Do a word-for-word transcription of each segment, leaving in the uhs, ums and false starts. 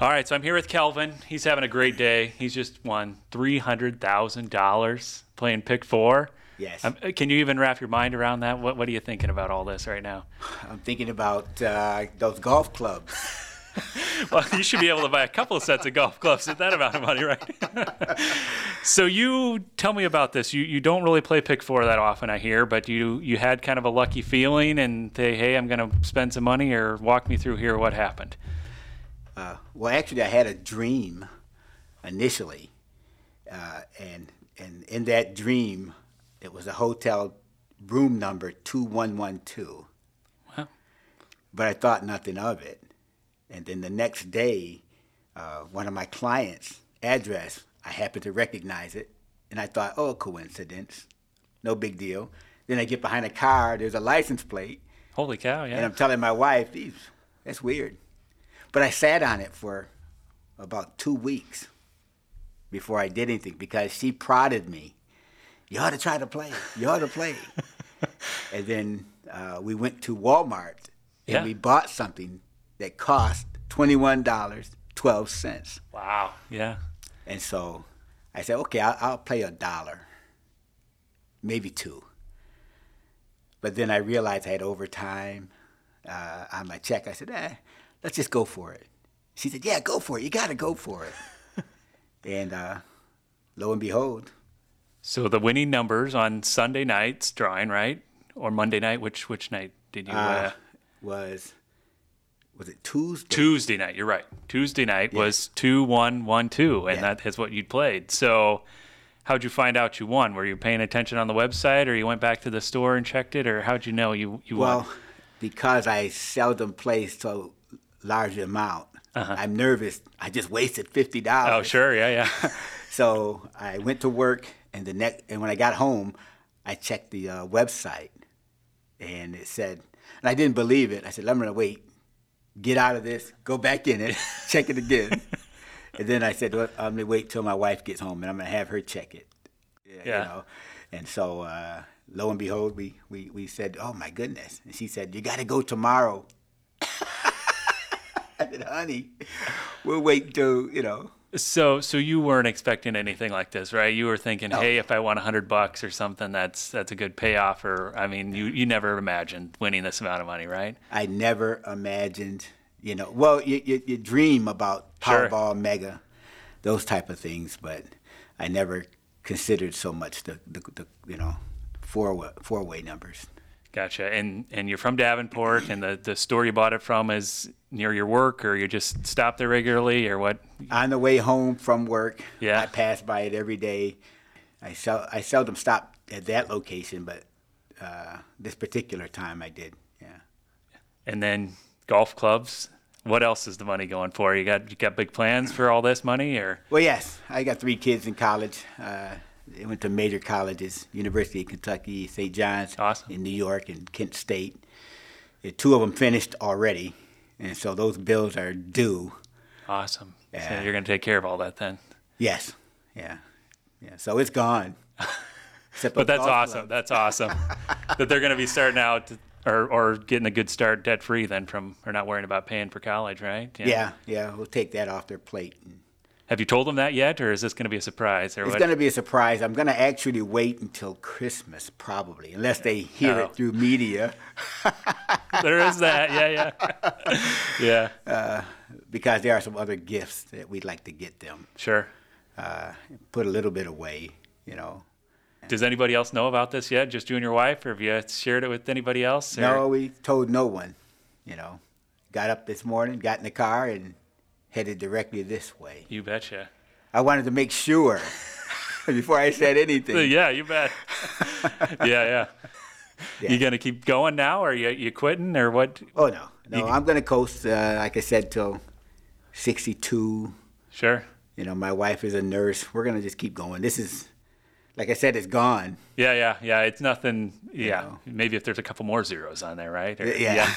All right, so I'm here with Kelvin. He's having a great day. He's just won three hundred thousand dollars playing Pick Four. Yes. Um, can you even wrap your mind around that? What What are you thinking about all this right now? I'm thinking about uh, those golf clubs. Well, you should be able to buy a couple of sets of golf clubs with that amount of money, right? So you tell me about this. You you don't really play Pick Four that often, I hear, but you you had kind of a lucky feeling and say, hey, I'm going to spend some money, or walk me through here what happened. Uh, well, actually, I had a dream initially, uh, and and in that dream, it was a hotel room number two one one two. Wow. But I thought nothing of it. And then the next day, uh, one of my clients' address, I happened to recognize it, and I thought, oh, coincidence, no big deal. Then I get behind a car, there's a license plate. Holy cow, yeah. And I'm telling my wife, "Geez, that's weird." But I sat on it for about two weeks before I did anything because she prodded me. You ought to try to play. You ought to play. And then uh, we went to Walmart and Yeah. we bought something that cost twenty-one dollars and twelve cents. Wow, yeah. And so I said, okay, I'll, I'll play a dollar, maybe two. But then I realized I had overtime uh, on my check. I said, eh, let's just go for it. She said, yeah, go for it. You got to go for it. And uh, lo and behold. So the winning numbers on Sunday night's drawing, right? Or Monday night? Which which night did you? Uh, Uh, was, was it Tuesday? Tuesday night. You're right. Tuesday night Yeah. was two one one two, and Yeah. that is what you'd played. So how'd you find out you won? Were you paying attention on the website, or you went back to the store and checked it, or how'd you know you, you Well, won? because I seldom play so large amount, Uh-huh. I'm nervous. I just wasted fifty dollars. Oh, sure. Yeah, yeah. So I went to work, and the next, and when I got home, I checked the uh, website, and it said, and I didn't believe it. I said, I'm gonna wait, get out of this, go back in it, check it again, and then I said, well, I'm gonna wait till my wife gets home, and I'm gonna have her check it. Yeah. Yeah. You know? And so, uh, lo and behold, we, we we said, oh my goodness, and she said, you got to go tomorrow. I said, honey, we'll wait till, you know. So, so you weren't expecting anything like this, right? You were thinking, No. hey, if I won a hundred bucks or something, that's that's a good payoff. Or, I mean, you, you never imagined winning this amount of money, right? I never imagined, you know, well, you, you, you dream about Sure. Powerball, Mega, those type of things, but I never considered so much the, the, the you know, four four-way numbers. Gotcha. And and you're from Davenport, and the, the store you bought it from is near your work, or you just stop there regularly, or what? On the way home from work, Yeah. I pass by it every day. I sel- I seldom stop at that location, but uh, this particular time I did, yeah. And then golf clubs. What else is the money going for? You got you got big plans for all this money, or? Well, yes, I got three kids in college. Uh, they went to major colleges, University of Kentucky, Saint John's Awesome. in New York, and Kent State. Uh, Two of them finished already, and so those bills are due. Awesome. So Yeah. you're going to take care of all that then. Yes, yeah, yeah. So it's gone. Except But those that's golf awesome. clubs. That's awesome that they're going to be starting out to, or or getting a good start debt free then from or not worrying about paying for college, right? Yeah, yeah. We'll take that off their plate. Have you told them that yet, or is this going to be a surprise? Or It's what? going to be a surprise. I'm going to actually wait until Christmas, probably, unless they hear Oh. it through media, There is that. Yeah, yeah, yeah. because there are some other gifts that we'd like to get them. Sure. Uh, put a little bit away, you know. Does anybody else know about this yet? Just you and your wife, or have you shared it with anybody else? Or? No, we told no one, you know. Got up this morning, got in the car, and headed directly this way. You betcha. I wanted to make sure before I said anything. Yeah, you bet. yeah, yeah. Yeah. You gonna keep going now, or you you quitting, or what? Oh, no. No, You- I'm going to coast, uh, like I said, till sixty-two. Sure. You know, my wife is a nurse. We're going to just keep going. This is, like I said, it's gone. Yeah, yeah, yeah. It's nothing. Yeah, know. maybe if there's a couple more zeros on there, right? Or- Yeah.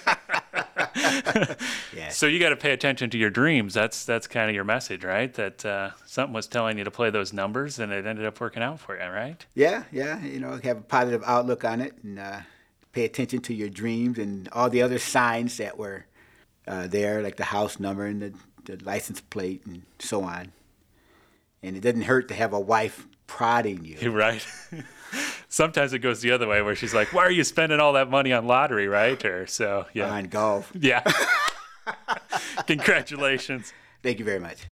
Yeah. So you got to pay attention to your dreams. That's that's kind of your message, right? That uh, something was telling you to play those numbers, and it ended up working out for you, right? Yeah, yeah. You know, have a positive outlook on it, and uh, pay attention to your dreams and all the other signs that were uh, there, like the house number and the the license plate and so on. And it doesn't hurt to have a wife prodding you. You're right. Sometimes it goes the other way where she's like, why are you spending all that money on lottery, right? Or so, yeah. On golf. Yeah. Congratulations. Thank you very much.